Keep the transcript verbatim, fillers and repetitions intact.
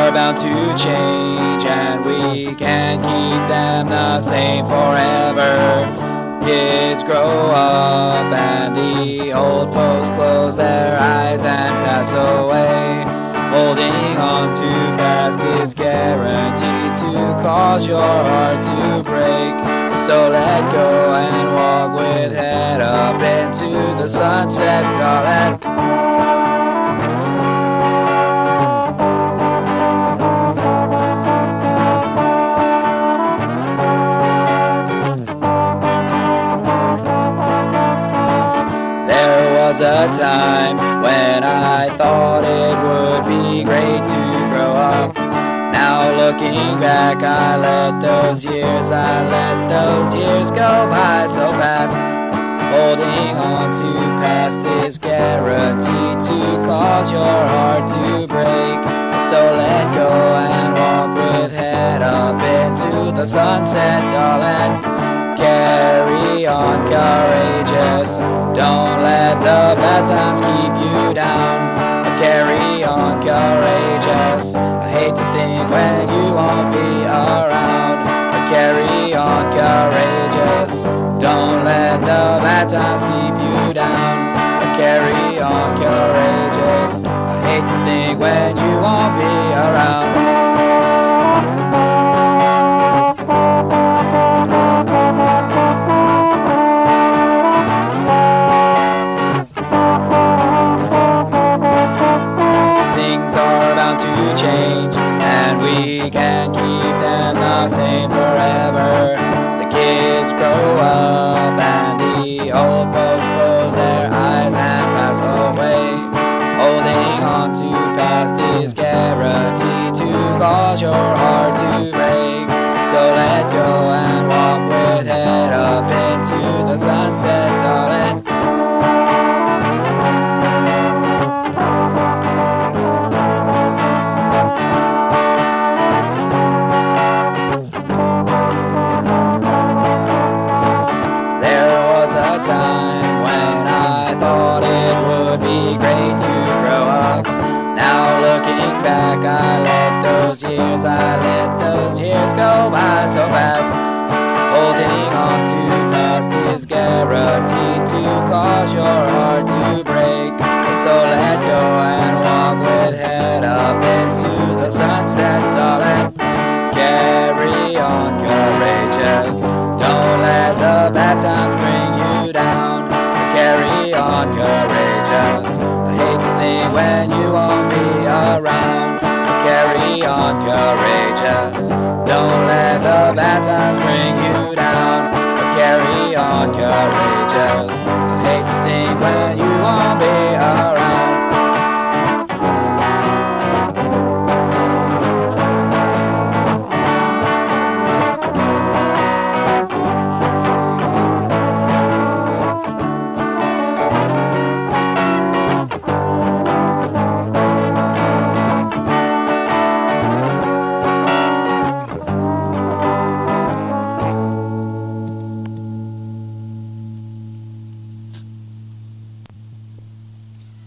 are bound to change, and we can't keep them the same forever. Kids grow up and the old folks close their eyes and pass away. Holding on to past is guaranteed to cause your heart to break. So let go and walk with head up into the sunset, darling. There was a time when I thought it would be great to grow up. Now looking back, I let those years, I let those years go by so fast. Holding on to past is guaranteed to cause your heart to break. So let go and walk with head up into the sunset, darling. Carry on courageous, don't let the bad times keep you down. Carry on courageous, I hate to think when you won't be around. Carry on courageous, don't let the bad times keep you down. Carry on courageous, I hate to think when you won't be around. To change, and we can't keep them the same forever. The kids grow up and the old folks close their eyes and pass away. Holding on to past is guaranteed to cause your heart to break. So let go and walk with head up into the sunset, darling. Time when I thought it would be great to grow up. Now looking back, I let those years, I let those years go by so fast. Holding on to past is guaranteed to cause your heart to break. So let go and walk with head up into the sunset, darling. Carry on courageous, don't let the bad times bring you down. Carry on courageous, I hate to think when you won't be around. Carry on courageous, don't let the bad times bring you down. Carry on courageous.